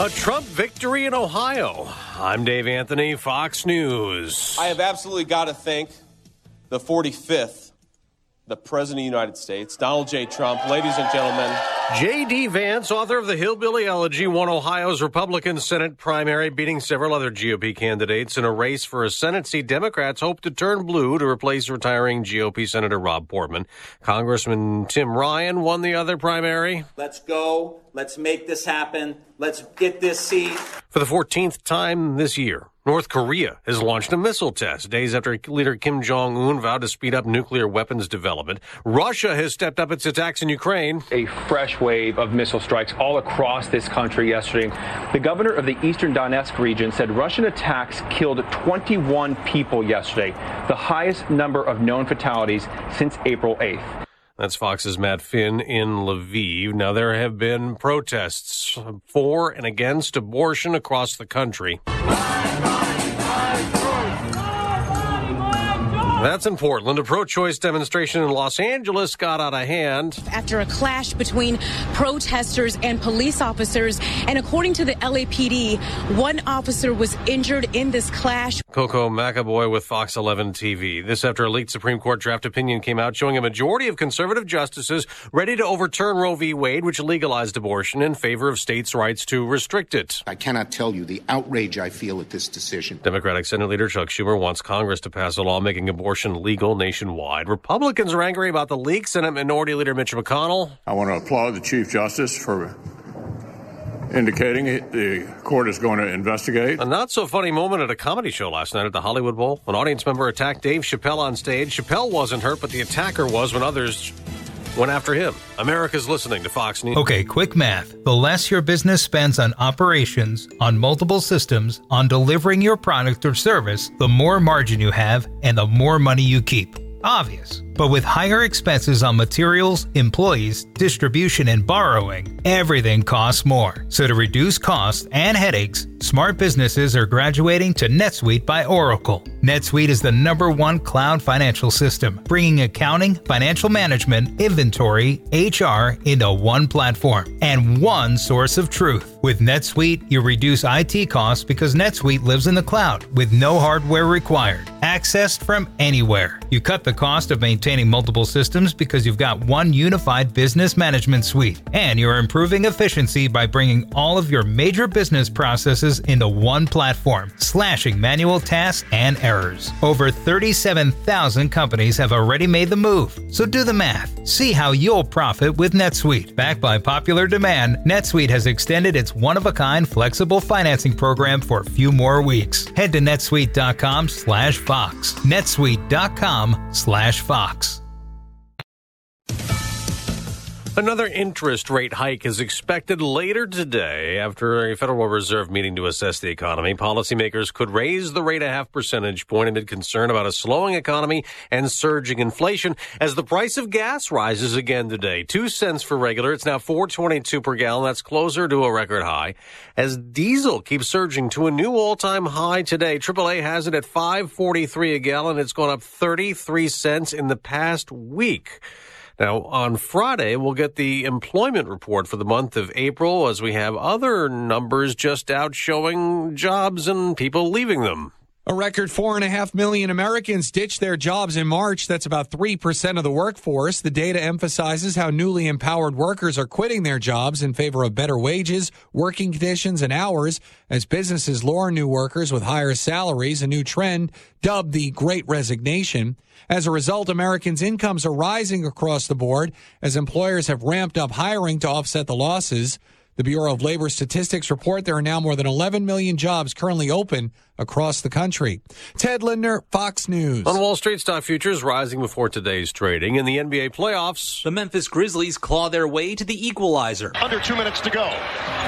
A Trump victory in Ohio. I'm Dave Anthony, Fox News. I have absolutely got to thank the 45th, the President of the United States, Donald J. Trump. Ladies and gentlemen. J.D. Vance, author of the Hillbilly Elegy, won Ohio's Republican Senate primary, beating several other GOP candidates in a race for a Senate seat Democrats hope to turn blue to replace retiring GOP Senator Rob Portman. Congressman Tim Ryan won the other primary. Let's go. Let's make this happen. Let's get this seat. For the 14th time this year, North Korea has launched a missile test days after leader Kim Jong-un vowed to speed up nuclear weapons development. Russia has stepped up its attacks in Ukraine. A fresh wave of missile strikes all across this country yesterday. The governor of the eastern Donetsk region said Russian attacks killed 21 people yesterday, the highest number of known fatalities since April 8th. That's Fox's Matt Finn in Lviv. Now, there have been protests for and against abortion across the country. That's in Portland. A pro-choice demonstration in Los Angeles got out of hand after a clash between protesters and police officers. And according to the LAPD, one officer was injured in this clash. Coco McAvoy with Fox 11 TV. This after a leaked Supreme Court draft opinion came out showing a majority of conservative justices ready to overturn Roe v. Wade, which legalized abortion, in favor of states' rights to restrict it. I cannot tell you the outrage I feel at this decision. Democratic Senate Leader Chuck Schumer wants Congress to pass a law making abortion legal nationwide. Republicans are angry about the leak. Senate Minority Leader Mitch McConnell. I want to applaud the Chief Justice for indicating the court is going to investigate. A not-so-funny moment at a comedy show last night at the Hollywood Bowl. An audience member attacked Dave Chappelle on stage. Chappelle wasn't hurt, but the attacker was when others went after him. America's listening to Fox News. Okay, quick math. The less your business spends on operations, on multiple systems, on delivering your product or service, the more margin you have and the more money you keep. Obvious. But with higher expenses on materials, employees, distribution, and borrowing, everything costs more. So to reduce costs and headaches, smart businesses are graduating to NetSuite by Oracle. NetSuite is the #1 cloud financial system, bringing accounting, financial management, inventory, HR into one platform and one source of truth. With NetSuite, you reduce IT costs because NetSuite lives in the cloud with no hardware required, accessed from anywhere. You cut the cost of maintaining multiple systems because you've got one unified business management suite, and you're improving efficiency by bringing all of your major business processes into one platform, slashing manual tasks and errors. Over 37,000 companies have already made the move, so do the math. See how you'll profit with NetSuite. Backed by popular demand, NetSuite has extended its one-of-a-kind flexible financing program for a few more weeks. Head to netsuite.com/Fox. netsuite.com/Fox. Another interest rate hike is expected later today after a Federal Reserve meeting to assess the economy. Policymakers could raise the rate a half percentage point amid concern about a slowing economy and surging inflation as the price of gas rises again today. 2 cents for regular. It's now $4.22 per gallon. That's closer to a record high. As diesel keeps surging to a new all-time high today, AAA has it at $5.43 a gallon. It's gone up 33 cents in the past week. Now, on Friday, we'll get the employment report for the month of April as we have other numbers just out showing jobs and people leaving them. A record 4.5 million Americans ditched their jobs in March. That's about 3% of the workforce. The data emphasizes how newly empowered workers are quitting their jobs in favor of better wages, working conditions, and hours as businesses lure new workers with higher salaries, a new trend dubbed the Great Resignation. As a result, Americans' incomes are rising across the board as employers have ramped up hiring to offset the losses. The Bureau of Labor Statistics report there are now more than 11 million jobs currently open across the country. Ted Lindner, Fox News. On Wall Street, stock futures rising before today's trading. In the NBA playoffs, the Memphis Grizzlies claw their way to the equalizer. Under 2 minutes to go.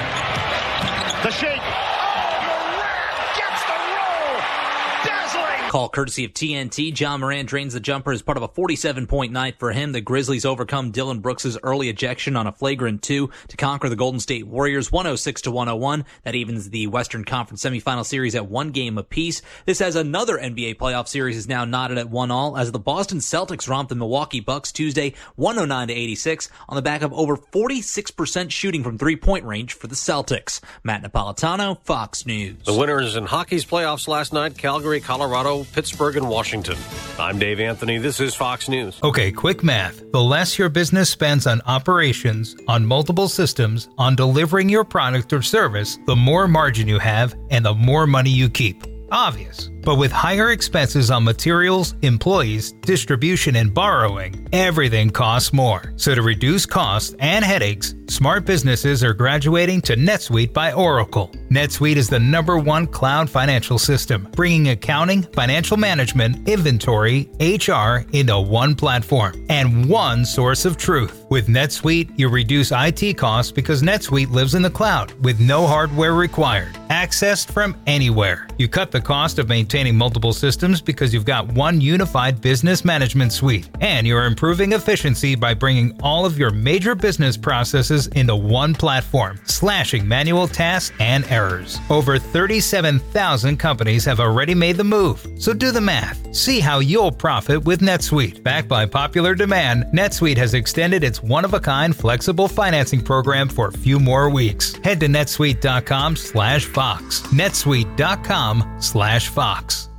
The shake. call courtesy of TNT. John Moran drains the jumper as part of a 47-point night for him. The Grizzlies overcome Dylan Brooks' early ejection on a flagrant 2 to conquer the Golden State Warriors 106-101. That evens the Western Conference semifinal series at 1 game apiece. This has another NBA playoff series is now knotted at 1-1 as the Boston Celtics romp the Milwaukee Bucks Tuesday 109-86 on the back of over 46% shooting from three-point range for the Celtics. Matt Napolitano, Fox News. The winners in hockey's playoffs last night, Calgary, Colorado, Pittsburgh, and Washington. I'm Dave Anthony. This is Fox News. Okay, quick math. The less your business spends on operations, on multiple systems, on delivering your product or service, the more margin you have and the more money you keep. Obvious. But with higher expenses on materials, employees, distribution, and borrowing, everything costs more. So to reduce costs and headaches, smart businesses are graduating to NetSuite by Oracle. NetSuite is the #1 cloud financial system, bringing accounting, financial management, inventory, HR into one platform and one source of truth. With NetSuite, you reduce IT costs because NetSuite lives in the cloud with no hardware required, accessed from anywhere. You cut the cost of maintaining multiple systems because you've got one unified business management suite, and you're improving efficiency by bringing all of your major business processes into one platform, slashing manual tasks and errors. Over 37,000 companies have already made the move, so do the math. See how you'll profit with NetSuite. Backed by popular demand, NetSuite has extended its one-of-a-kind flexible financing program for a few more weeks. Head to netsuite.com/Fox. netsuite.com/Fox.